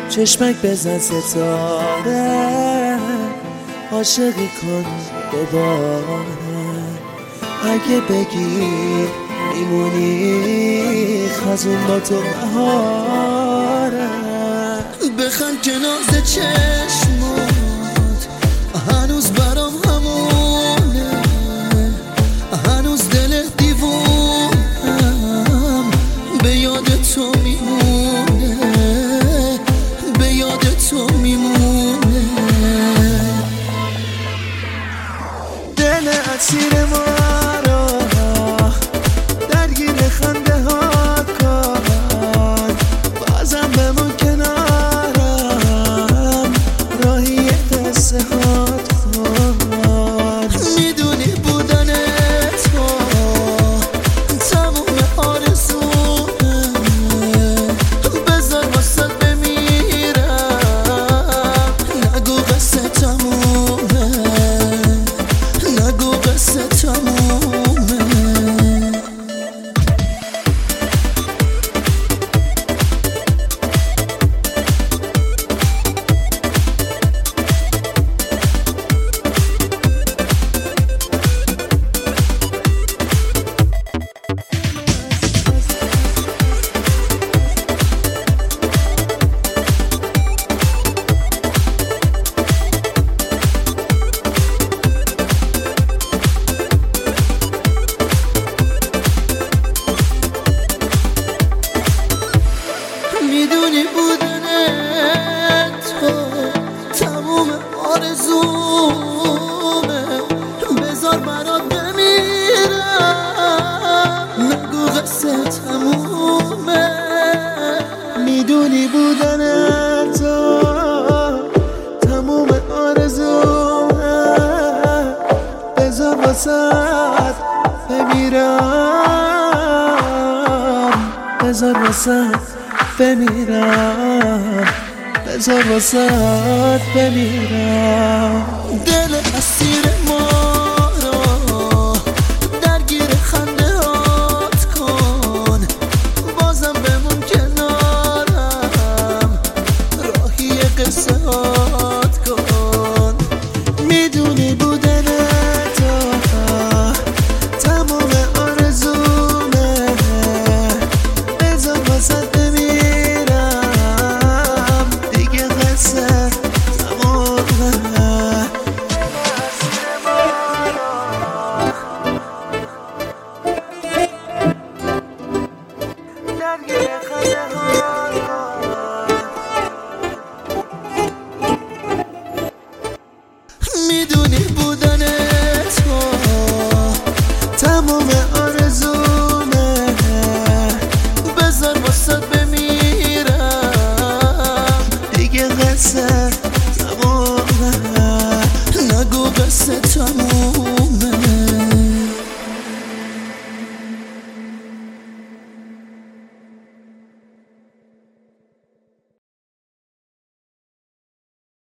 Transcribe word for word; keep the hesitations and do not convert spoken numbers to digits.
چشمک بزن ستاره، عاشقی کن دوباره. اگه بگی میمونی خزون با تو بهاره. بخند که ناز چشمات هنوز برام همونه، هنوز دل دیوونم به یاد تو میمونه، به یاد تو میمونه. دل اسیر ما را درگیر خنده ها کن، بازم بمون کنارم، راهی قصه هات کن. میدونی بودن تو تموم آرزومه، بذار واسه بمیرم، نگو قصه تمومه، نگو قصه تمومه. میدونی بودن تو تموم آرزومه، بذار برات بمیرم، نگو قصه تمومه. میدونی بودن تو تموم آرزومه، بذار واسه بمیرم، بذار واسه بمیرم، بذار واسه بمیرم. دل اسیر ما را درگیر خنده هات کن، بازم بمون کنارم، راهی قصه هات کن. میدونی بودن تو تمام آرزومه، بذار واسه میدونی بودن تو تمام آرزومه، بذار واسه بمیرم، دیگه قصه